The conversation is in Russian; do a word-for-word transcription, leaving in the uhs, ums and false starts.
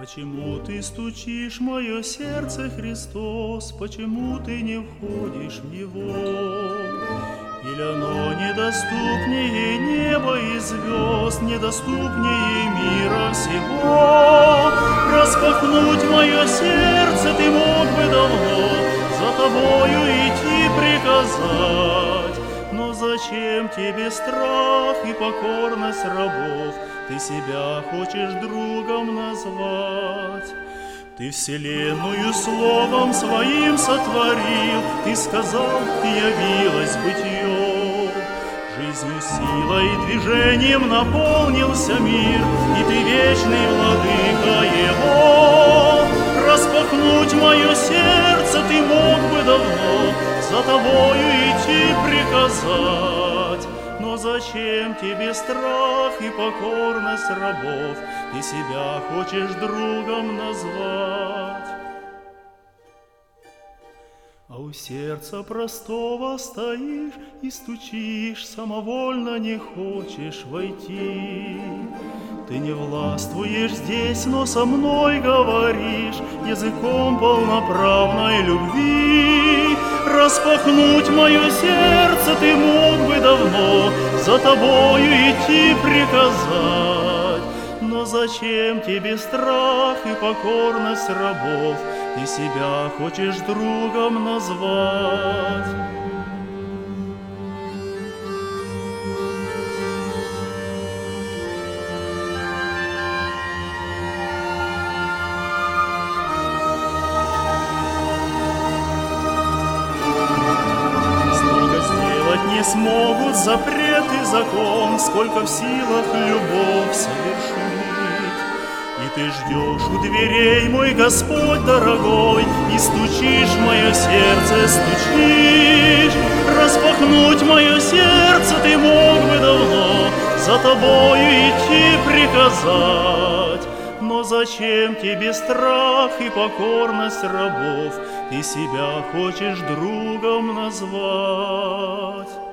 Почему ты стучишь, мое сердце, Христос? Почему ты не входишь в него? Или оно недоступнее неба и звезд, недоступнее мира всего? Распахнуть мое сердце ты мог бы давно, за тобою идти приказать. Но зачем тебе страх и покорность рабов? Ты себя хочешь другом назвать. Ты вселенную словом своим сотворил, ты сказал, и явилось бытие. Жизнью, силой и движением наполнился мир, и ты вечный владыка его. Распахнуть мое сердце ты мог бы давно, за тобою идти приказать. Но зачем тебе страх и покорность рабов? Ты себя хочешь другом назвать. А у сердца простого стоишь и стучишь, самовольно не хочешь войти. Ты не властвуешь здесь, но со мной говоришь языком полноправной любви. Распахнуть мое сердце ты мог бы давно, за тобою идти приказать. Но зачем тебе страх и покорность рабов? Ты себя хочешь другом назвать. Не смогут запрет и закон, сколько в силах любовь совершить. И ты ждешь у дверей, мой Господь дорогой, и стучишь в мое сердце, стучишь. Распахнуть мое сердце ты мог бы давно, за тобою идти приказать. Но зачем тебе страх и покорность рабов? Ты себя хочешь другом назвать.